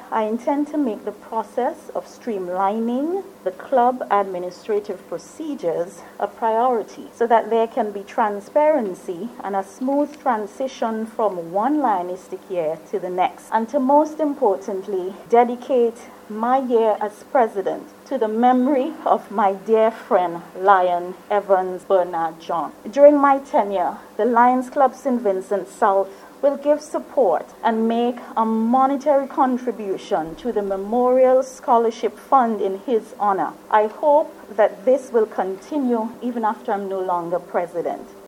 I intend to make the process of streamlining the club administrative procedures a priority so that there can be transparency and a smooth transition from one Lionistic year to the next, and to most importantly, dedicate my year as president to the memory of my dear friend Lion Evans Bernard John. During my tenure, the Lions Club St. Vincent South will give support and make a monetary contribution to the Memorial Scholarship Fund in his honor. I hope that this will continue even after I'm no longer president.